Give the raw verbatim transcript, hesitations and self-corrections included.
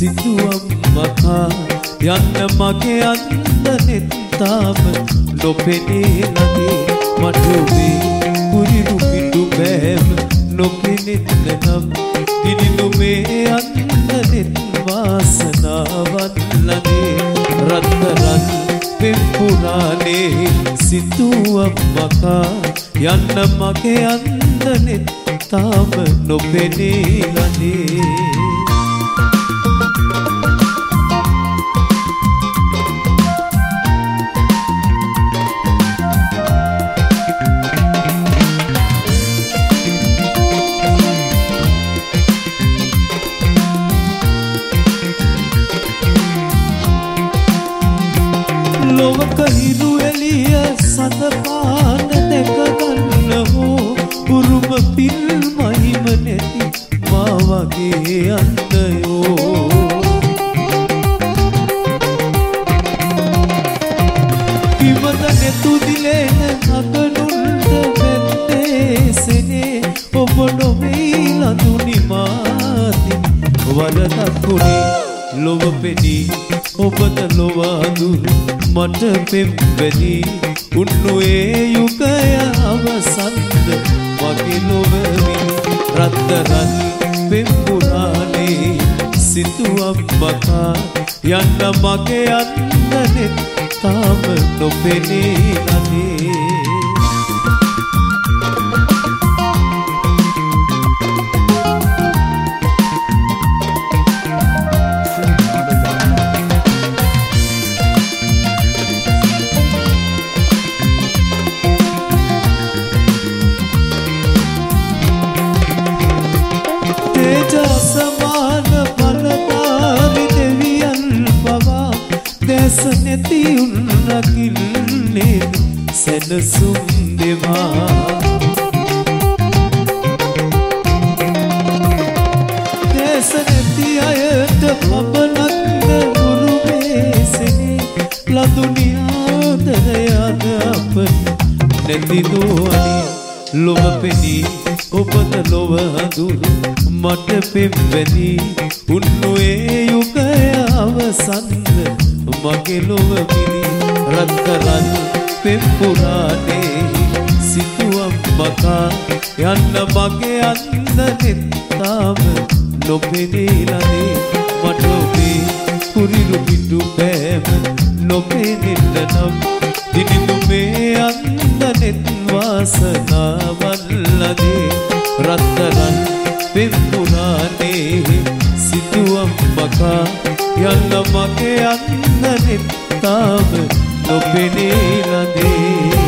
සිතුවම් මකා යන්න මගේ අන්දනෙත් තාම නොපෙනේ නදී මට ඔබේ කුරිරු පිටු බෑම නොපෙනෙත් නම් දිනිනු මේ අන්දනෙත් වාසනාවත් ලනේ රත්තරන් පෙම්පුරානේ සිතුවම් මකා යන්න මගේ අන්දනෙත් තාම නොපෙනේ නදී ලොවක හිරු එළිය සඳපාන දැක ගන්න හෝ උරුම පිල් මහිම නැති මා වගේ අන්දයෝ කිවද නෙතු දිලේන අගනුන්ට වැත්තේසනේ ඔබ නොවෙයි ලඳුනි මාති වරදක්ුණේ ලොව පෙනී ඔබද ලොව අඳුරු මට පෙම්වැනි උන්නුවේ යුගය අවසන්ද මගේ ලොවවිනි රත්තරන් පෙම්පුරානේ සිතුවම් මකා යන්න මගේ අන්දනෙත් තාම නොපෙනේ නදී සමාන බලධාරි දෙවියන් පවා දැස නැති උන්නකින්නේ සැනසුම් දෙවා දැස නැති අයට පබනක්ද උරුමේසනේ ලඳුනි ආදරයද අප නැති දෝවනේ ලොව පෙනී ඔබද ලොව හඳුරු මට පෙම්වැනි උන්නුවේ යුගය අවසන්ද මගේ ලොවවිනි රත්තරන් පෙම්පුරානේ සිතුවම් මකා යන්න මගේ අන්දනෙත් තාම නොපෙනේ නදී මට ඔබේ කුරිරු පිටු බෑම නොපෙනෙන්න නම් දිනිනු මේ අන්දනෙත් වාසනාවන් ලදී රත්තරන් පෙම්පුරානේ සිතුවම් මකා යන්න මගේ අන්දනෙත් තාම නොපෙනේ නදී